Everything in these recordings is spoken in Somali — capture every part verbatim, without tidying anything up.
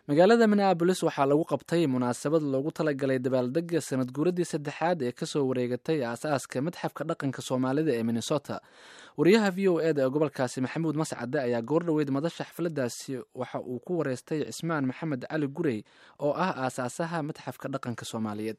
magaalada Minneapolis waxaa lagu qabtay munaasabad loogu talagalay dabaaldegga sanad guuradii saddexaad ee kasoo wareegatay aasaaska madxafka dhaqanka Soomaalida ee Minnesota. Wariyaha V O A da ee gobolkaasi Maxamuud Mascade ayaa goor dhaweyd madasha xafladaasi waxa uu ku wareystay Cismaan Maxamed Cali Gurey oo ah aasaasaha madxafka dhaqanka Soomaaliyeed.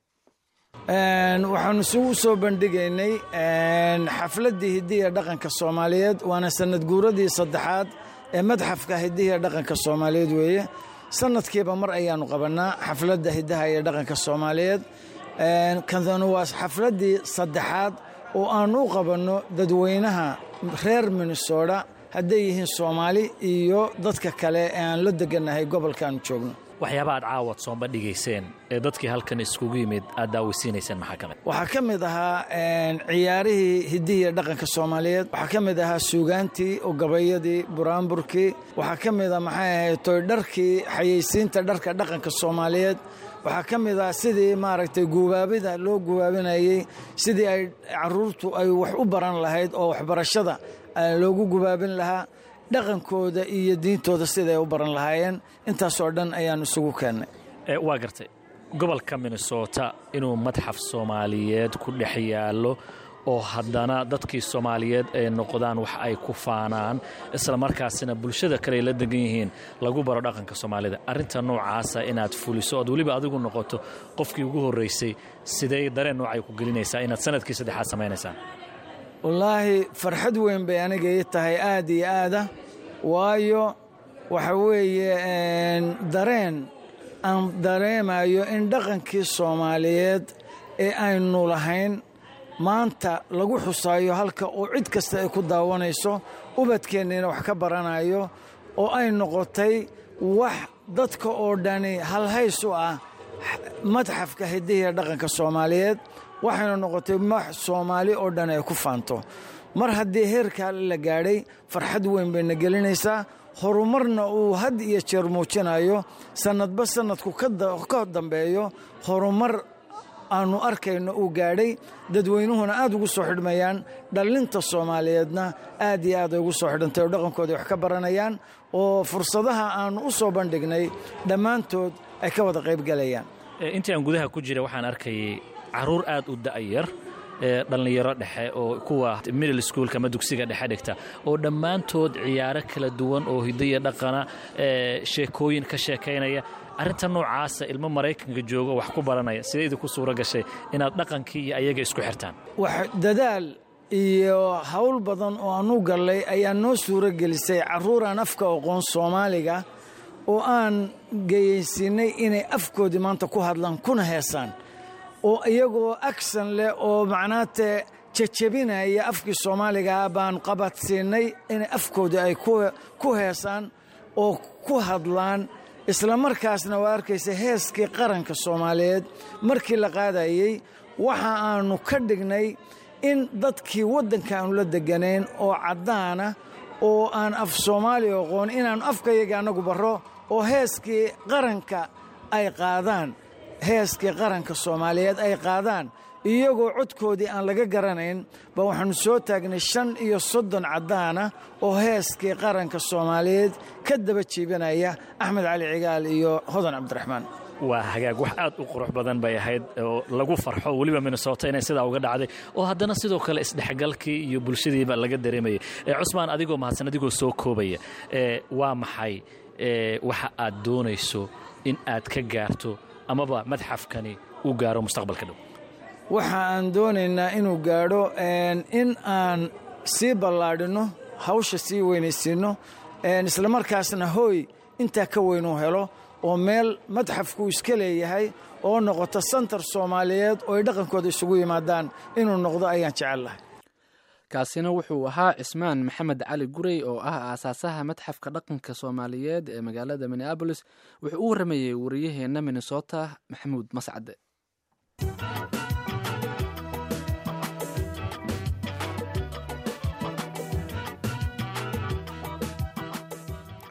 een waxaan isugu soo bandhigaynay een xafladii hidiga dhaqanka Soomaaliyeed waana sanad guuradii saddexaad ee madxafka hidiga dhaqanka Soomaaliyeed weeye. sanadkiiba mar ayaanu qabanaa xafladda hidaha iyo dhaqanka Soomaaliyeed een kan waa xafladii saddexaad oo aan u qabanno dadweynaha reer Minnesota hadday yihiin Soomaali iyo dadka kale ee aan la deganahay gobolkan joogno. waxyaaba aad caawad soo bandhigayseen ee dadkii halkan iskugu yimid aad daawisiinayseen maxaa kamid waxaa ka mid ahaa een ciyaarihii hidiga dhaqanka Soomaaliyeed, waxaa ka mid ahaa suugaantii oo gabayadii buraanburkii, waxaa ka mid ah maxay ahayd toy dharkii xayeysiinta dharka dhaqanka Soomaaliyeed, waxaa ka mid ah sidii maaragtay guubaabida loo guubaabinayay sidii ay caruurtu ay wax u baran lahayd oo waxbarashada loogu guubaabin lahaa dhaqankooda iyo diintooda siday u baran lahaayeen. intaas oo dhan ayaan isugu keennay. ee waa gartay gobolka Minnesota inuu madxaf Soomaaliyeed ku dhex yaalo oo haddana dadkii Soomaaliyeed ay noqdaan wax ay ku faanaan isla markaasina bulshada kale la degan yihiin lagu baro dhaqanka Soomaalida. arrinta noocaas ah inaad fuliso oo waliba adigu noqoto qofkii ugu horeysay sidee dareen noocay ku gelinaysaa inaad sanadkii saddexaad sameynaysaa? wallaahi farxad weyn bay aniga ii tahay aad iyo aada waayo waxa weeye een dareen aan dareemayo in dhaqankii Soomaaliyeed ee aynu lahayn maanta lagu xusaayo halka oo cid kasta ay ku daawanayso ubadkeenina wax ka baranayo oo ay noqotay wax dadka oo dhani halhays u ah madxafka hidaha dhaqanka Soomaaliyeed waxayna noqotay wax Soomaali oo dhan ay ku faanto. mar haddii heerka la gaadhay farxad weyn bay na gelinaysaa, horumarna uu had iyo jeer muujinayo sanadba sanadku ka dambeeyo horumar aanu arkayno uu gaadhay, dadweynuhuna aad ugu soo xidhmayaan, dhalinta Soomaaliyeedna aad iyo aad ugu soo xidhantay oo dhaqankooda wax ka baranayaan oo fursadaha aanu u soo bandhignay dhammaantood ay ka wada qayb galayaan. intii aan gudaha ku jira waxaan arkayay caruur aad u da'yar ee dhalinyaro dhexe oo kuwa middle school kama dugsiga dhexe dhigta oo dhammaantood ciyaaro kala duwan oo hidaha dhaqana ee sheekooyin ka sheekaynaya. arrinta noocaas ilmo Mareykanka joogo wax ku baranaya sidii ku suura gashay inaad dhaqankii iyo ayaga isku xirtaan? wax dadaal iyo hawl badan oo aanu galay ayaa noo suura gelisay caruuraan afka aqoon Soomaaliga oo aan geysinay inay afkoodii maanta ku hadlaan kuna heesaan oo iyagoo aksan leh oo macnaate jajabinaya afkii Soomaaliga baan qabadsiinay in afkoodii ay ku heesaan oo ku hadlaan. isla markaasna waa arkaysa heeskii qaranka Soomaaliyeed markii la qaadayay waxa aanu ka dhignay in dadkii waddanka aanu la deganayn oo caddaana oo aan af Soomaali aqoon inaan afkayaga anagu baro oo heeskii qaranka ay qaadaan heeskii qaranka Soomaaliyeed ay qaadaan iyagoo codkoodii aan laga garanayn ba waxaanu soo taagnay shan iyo soddon caddaana oo heeskii qaranka Soomaaliyeed ka daba jiibanaya Axmed Cali Cigaal iyo Hodan Cabdiraxmaan. waa hagaag wax aad u qurux badan bay ahayd oo lagu farxo waliba Minnesota inay sidaa uga dhacday oo haddana sidoo kale isdhexgalkii iyo bulshadiiba laga dareemayay. ee Cusmaan adigoo mahadsan adigoo soo koobaya ee waa maxay ee waxa aad doonayso in aad ka gaarto amaba madxafkani uu gaaro mustaqbalka dhow? waxa aan doonaynaa inuu gaadho in aan sii ballaadhino hawsha sii weynaysiino isla markaasna hooy intaa ka weyn uu helo oo meel madxafku iska leeyahay oo noqoto center Soomaaliyeed oo ay dhaqankooda isugu yimaadaan inuu noqdo ayaan jecelahay. kaasina wuxuu ahaa Cismaan Maxamed Cali Gurey oo ah aasaasaha madxafka dhaqanka Soomaaliyeed ee magaalada Minneapolis. wuxuu u waramayay wariyaheena Minnesota Maxamuud Mascade.